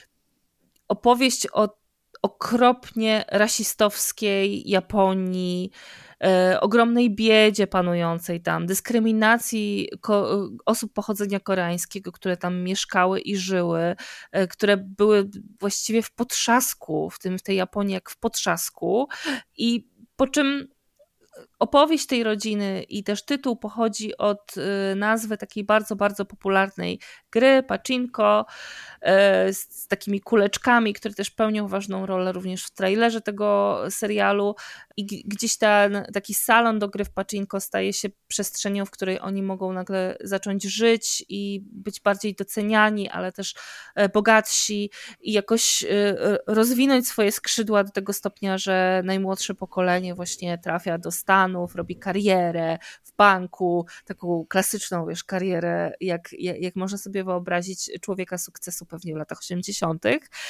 S1: opowieść o okropnie rasistowskiej Japonii, ogromnej biedzie panującej tam, dyskryminacji osób pochodzenia koreańskiego, które tam mieszkały i żyły, które były właściwie w potrzasku, w tej Japonii jak w potrzasku, i po czym opowieść tej rodziny i też tytuł pochodzi od nazwy takiej bardzo, bardzo popularnej gry Pachinko z takimi kuleczkami, które też pełnią ważną rolę również w trailerze tego serialu, i gdzieś taki salon do gry w Pachinko staje się przestrzenią, w której oni mogą nagle zacząć żyć i być bardziej doceniani, ale też bogatsi i jakoś rozwinąć swoje skrzydła do tego stopnia, że najmłodsze pokolenie właśnie trafia do Stanów, robi karierę w banku, taką klasyczną, karierę, jak można sobie wyobrazić człowieka sukcesu pewnie w latach 80.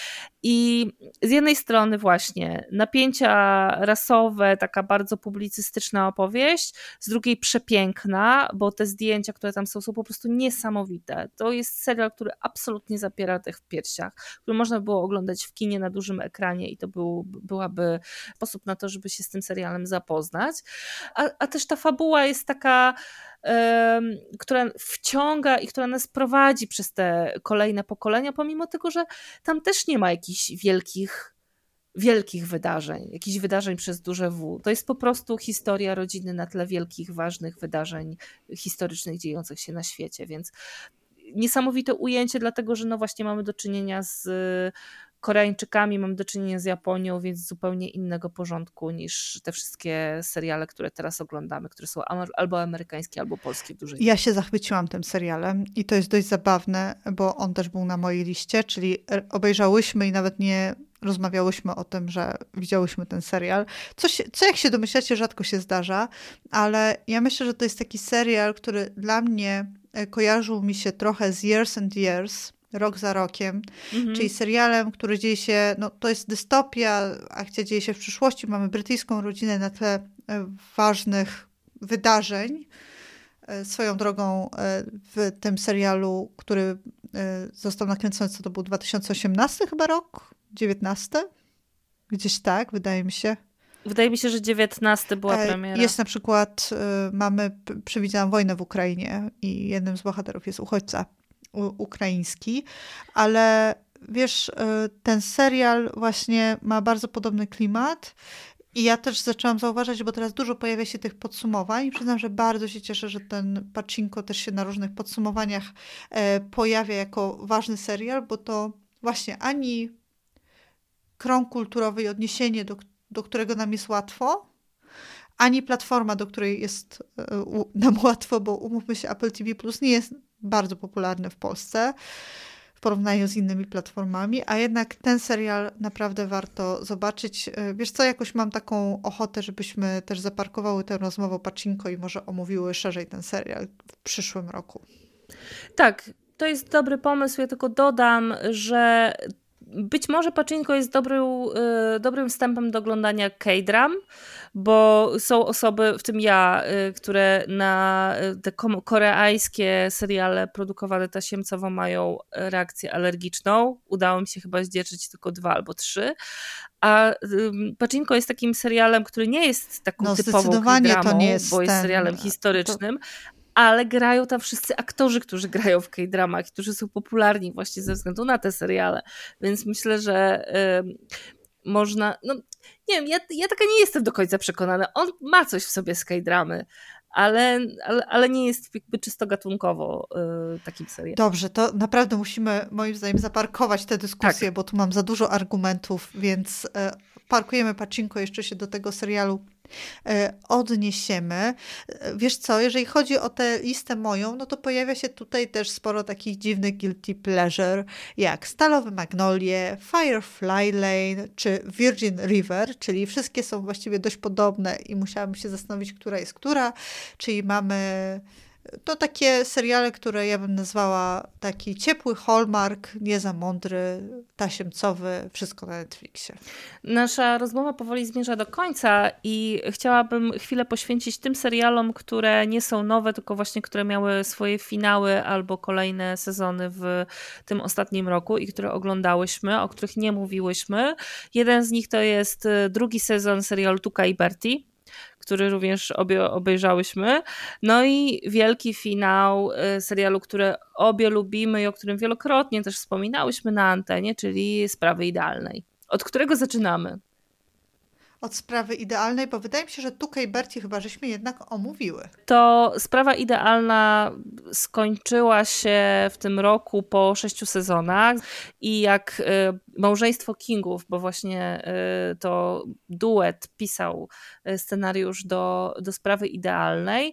S1: I z jednej strony właśnie napięcia rasowe, taka bardzo publicystyczna opowieść, z drugiej przepiękna, bo te zdjęcia, które tam są po prostu niesamowite. To jest serial, który absolutnie zapiera dech w piersiach, który można było oglądać w kinie na dużym ekranie i to byłaby sposób na to, żeby się z tym serialem zapoznać. A też ta fabuła jest taka, która wciąga i która nas prowadzi przez te kolejne pokolenia, pomimo tego, że tam też nie ma jakichś wielkich wydarzeń, jakichś wydarzeń przez duże W. To jest po prostu historia rodziny na tle wielkich, ważnych wydarzeń historycznych dziejących się na świecie, więc niesamowite ujęcie, dlatego że właśnie mamy do czynienia z Koreańczykami, mamy do czynienia z Japonią, więc zupełnie innego porządku niż te wszystkie seriale, które teraz oglądamy, które są albo amerykańskie, albo polskie w dużej.
S2: Ja się zachwyciłam tym serialem i to jest dość zabawne, bo on też był na mojej liście, czyli obejrzałyśmy i nawet nie rozmawiałyśmy o tym, że widziałyśmy ten serial. Co jak się domyślacie, rzadko się zdarza, ale ja myślę, że to jest taki serial, który dla mnie kojarzył mi się trochę z Years and Years, Rok za rokiem, czyli serialem, który dzieje się, to jest dystopia, akcja dzieje się w przyszłości, mamy brytyjską rodzinę na tle ważnych wydarzeń. Swoją drogą w tym serialu, który został nakręcony, co to był 2018 chyba rok? 19? Gdzieś tak, wydaje mi się.
S1: Wydaje mi się, że 19 była premiera.
S2: Jest na przykład, przewidziałam wojnę w Ukrainie i jednym z bohaterów jest uchodźca ukraiński, ale wiesz, ten serial właśnie ma bardzo podobny klimat i ja też zaczęłam zauważać, bo teraz dużo pojawia się tych podsumowań i przyznam, że bardzo się cieszę, że ten Pachinko też się na różnych podsumowaniach pojawia jako ważny serial, bo to właśnie ani krąg kulturowy i odniesienie, do którego nam jest łatwo, ani platforma, do której jest nam łatwo, bo umówmy się, Apple TV Plus nie jest bardzo popularny w Polsce w porównaniu z innymi platformami, a jednak ten serial naprawdę warto zobaczyć. Wiesz co, jakoś mam taką ochotę, żebyśmy też zaparkowały tę rozmowę Pachinko i może omówiły szerzej ten serial w przyszłym roku.
S1: Tak, to jest dobry pomysł. Ja tylko dodam, że być może Pachinko jest dobrym wstępem do oglądania K-dram, bo są osoby, w tym ja, które na te koreańskie seriale produkowane tasiemcowo mają reakcję alergiczną. Udało mi się chyba zdzierżyć tylko 2 albo 3. A Pachinko jest takim serialem, który nie jest taką typową K-dramą, bo jest serialem historycznym, ale grają tam wszyscy aktorzy, którzy grają w K-dramach, którzy są popularni właśnie ze względu na te seriale. Więc myślę, że można... No, nie wiem, ja taka nie jestem do końca przekonana. On ma coś w sobie z K-dramy, ale nie jest jakby czysto gatunkowo takim serialem.
S2: Dobrze, to naprawdę musimy moim zdaniem zaparkować tę dyskusję, bo tu mam za dużo argumentów, więc parkujemy Pachinko, jeszcze się do tego serialu odniesiemy. Wiesz co, jeżeli chodzi o tę listę moją, no to pojawia się tutaj też sporo takich dziwnych guilty pleasure, jak Stalowe Magnolie, Firefly Lane czy Virgin River, czyli wszystkie są właściwie dość podobne i musiałam się zastanowić, która jest która, czyli mamy to takie seriale, które ja bym nazwała taki ciepły Hallmark, nie za mądry, tasiemcowy, wszystko na Netflixie.
S1: Nasza rozmowa powoli zmierza do końca i chciałabym chwilę poświęcić tym serialom, które nie są nowe, tylko właśnie które miały swoje finały albo kolejne sezony w tym ostatnim roku i które oglądałyśmy, o których nie mówiłyśmy. Jeden z nich to jest drugi sezon serialu Tuka i Bertie, który również obejrzałyśmy. No i wielki finał serialu, który obie lubimy i o którym wielokrotnie też wspominałyśmy na antenie, czyli Sprawy Idealnej. Od którego zaczynamy?
S2: Od Sprawy Idealnej, bo wydaje mi się, że Tuka i Bertie chyba żeśmy jednak omówiły.
S1: To Sprawa Idealna skończyła się w tym roku po 6 sezonach i jak Małżeństwo Kingów, bo właśnie to duet pisał scenariusz do Sprawy Idealnej,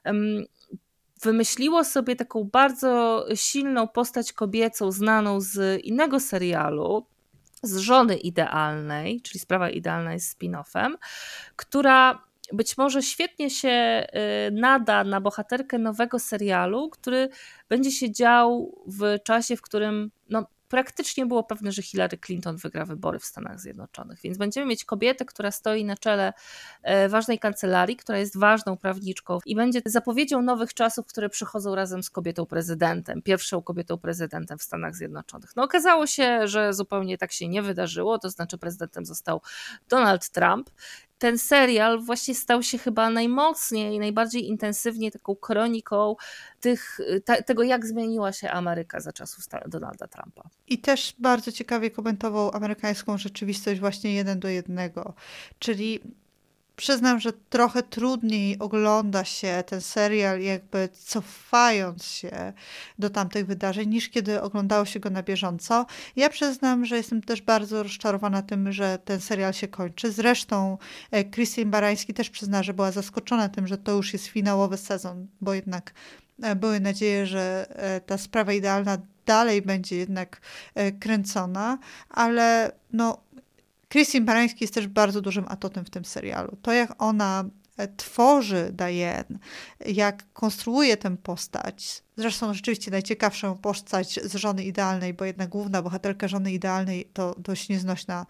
S1: wymyśliło sobie taką bardzo silną postać kobiecą znaną z innego serialu, z Żony Idealnej, czyli Sprawa Idealna jest spin-offem, która być może świetnie się nada na bohaterkę nowego serialu, który będzie się dział w czasie, w którym praktycznie było pewne, że Hillary Clinton wygra wybory w Stanach Zjednoczonych. Więc będziemy mieć kobietę, która stoi na czele ważnej kancelarii, która jest ważną prawniczką i będzie zapowiedzią nowych czasów, które przychodzą razem z kobietą prezydentem, pierwszą kobietą prezydentem w Stanach Zjednoczonych. Okazało się, że zupełnie tak się nie wydarzyło, to znaczy prezydentem został Donald Trump. Ten serial właśnie stał się chyba najmocniej i najbardziej intensywnie taką kroniką tego, jak zmieniła się Ameryka za czasów Donalda Trumpa.
S2: I też bardzo ciekawie komentował amerykańską rzeczywistość właśnie 1:1, czyli przyznam, że trochę trudniej ogląda się ten serial jakby cofając się do tamtych wydarzeń, niż kiedy oglądało się go na bieżąco. Ja przyznam, że jestem też bardzo rozczarowana tym, że ten serial się kończy. Zresztą Krystyna Barański też przyzna, że była zaskoczona tym, że to już jest finałowy sezon, bo jednak były nadzieje, że ta Sprawa Idealna dalej będzie jednak kręcona, ale Krystyna Barański jest też bardzo dużym atotem w tym serialu. To, jak ona tworzy Diane, jak konstruuje tę postać, zresztą rzeczywiście najciekawszą postać z Żony Idealnej, bo jednak główna bohaterka Żony Idealnej to dość nieznośna,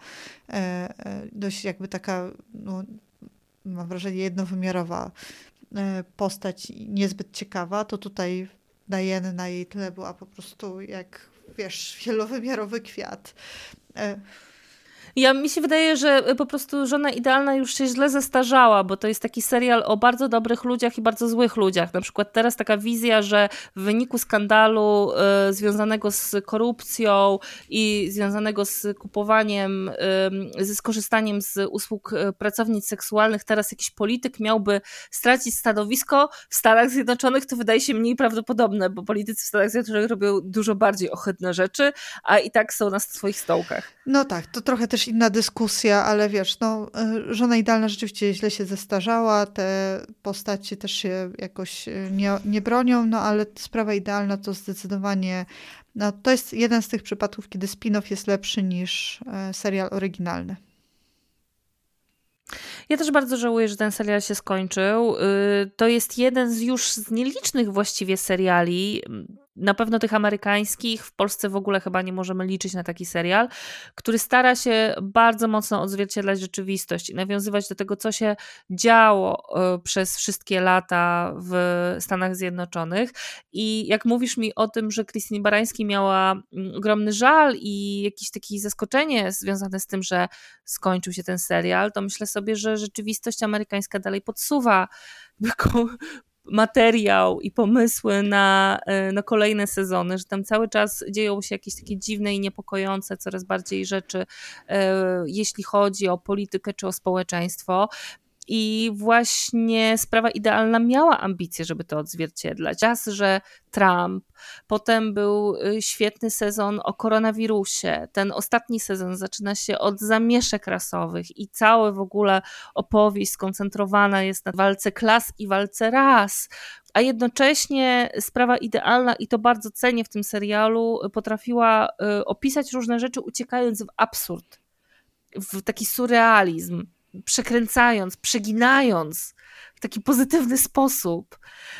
S2: dość jakby taka, mam wrażenie, jednowymiarowa postać, niezbyt ciekawa, to tutaj Diane na jej tle była po prostu jak, wiesz, wielowymiarowy kwiat.
S1: Mi się wydaje, że po prostu Żona Idealna już się źle zestarzała, bo to jest taki serial o bardzo dobrych ludziach i bardzo złych ludziach. Na przykład teraz taka wizja, że w wyniku skandalu związanego z korupcją i związanego z kupowaniem, ze skorzystaniem z usług pracownic seksualnych, teraz jakiś polityk miałby stracić stanowisko w Stanach Zjednoczonych, to wydaje się mniej prawdopodobne, bo politycy w Stanach Zjednoczonych robią dużo bardziej ohydne rzeczy, a i tak są na swoich stołkach.
S2: No tak, to trochę też inna dyskusja, ale wiesz, Żona Idealna rzeczywiście źle się zestarzała, te postacie też się jakoś nie bronią, ale Sprawa Idealna to zdecydowanie, to jest jeden z tych przypadków, kiedy spin-off jest lepszy niż serial oryginalny.
S1: Ja też bardzo żałuję, że ten serial się skończył. To jest jeden z nielicznych właściwie seriali, na pewno tych amerykańskich, w Polsce w ogóle chyba nie możemy liczyć na taki serial, który stara się bardzo mocno odzwierciedlać rzeczywistość i nawiązywać do tego, co się działo przez wszystkie lata w Stanach Zjednoczonych. I jak mówisz mi o tym, że Krystyna Barański miała ogromny żal i jakieś takie zaskoczenie związane z tym, że skończył się ten serial, to myślę sobie, że rzeczywistość amerykańska dalej podsuwa taką materiał i pomysły na kolejne sezony, że tam cały czas dzieją się jakieś takie dziwne i niepokojące coraz bardziej rzeczy, jeśli chodzi o politykę czy o społeczeństwo. I właśnie Sprawa Idealna miała ambicje, żeby to odzwierciedlać. Raz, że Trump, potem był świetny sezon o koronawirusie. Ten ostatni sezon zaczyna się od zamieszek rasowych i cała w ogóle opowieść skoncentrowana jest na walce klas i walce ras. A jednocześnie Sprawa Idealna, i to bardzo cenię w tym serialu, potrafiła opisać różne rzeczy, uciekając w absurd, w taki surrealizm, przekręcając, przeginając w taki pozytywny sposób.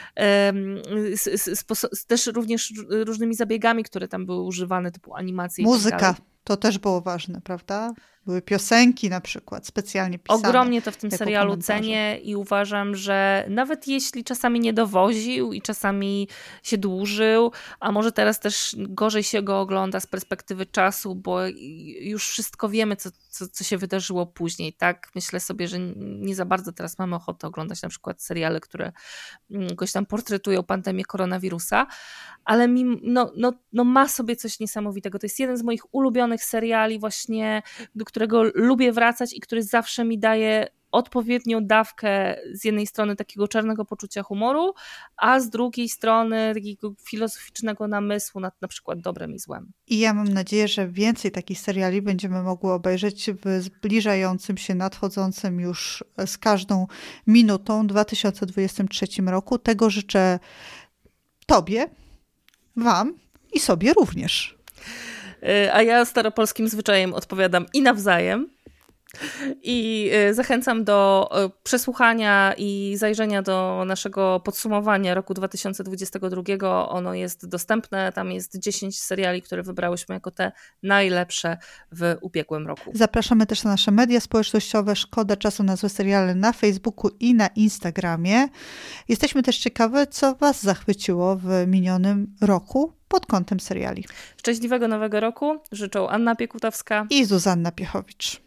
S1: Też również różnymi zabiegami, które tam były używane, typu animacje.
S2: Muzyka, to też było ważne, prawda? Były piosenki na przykład, specjalnie pisane.
S1: Ogromnie to w tym serialu cenię i uważam, że nawet jeśli czasami nie dowoził i czasami się dłużył, a może teraz też gorzej się go ogląda z perspektywy czasu, bo już wszystko wiemy, co się wydarzyło później, tak? Myślę sobie, że nie za bardzo teraz mamy ochotę oglądać na przykład seriale, które jakoś tam portretują pandemię koronawirusa, ale ma sobie coś niesamowitego. To jest jeden z moich ulubionych seriali właśnie, do którego lubię wracać i który zawsze mi daje odpowiednią dawkę z jednej strony takiego czarnego poczucia humoru, a z drugiej strony takiego filozoficznego namysłu nad na przykład dobrem i złem.
S2: I ja mam nadzieję, że więcej takich seriali będziemy mogły obejrzeć w zbliżającym się, nadchodzącym już z każdą minutą 2023 roku. Tego życzę Tobie, Wam i sobie również.
S1: A ja staropolskim zwyczajem odpowiadam i nawzajem. I zachęcam do przesłuchania i zajrzenia do naszego podsumowania roku 2022. Ono jest dostępne, tam jest 10 seriali, które wybrałyśmy jako te najlepsze w ubiegłym roku.
S2: Zapraszamy też na nasze media społecznościowe Szkoda Czasu na Złe Seriale na Facebooku i na Instagramie. Jesteśmy też ciekawe, co Was zachwyciło w minionym roku pod kątem seriali.
S1: Szczęśliwego Nowego Roku życzą Anna Piekutowska
S2: i Zuzanna Piechowicz.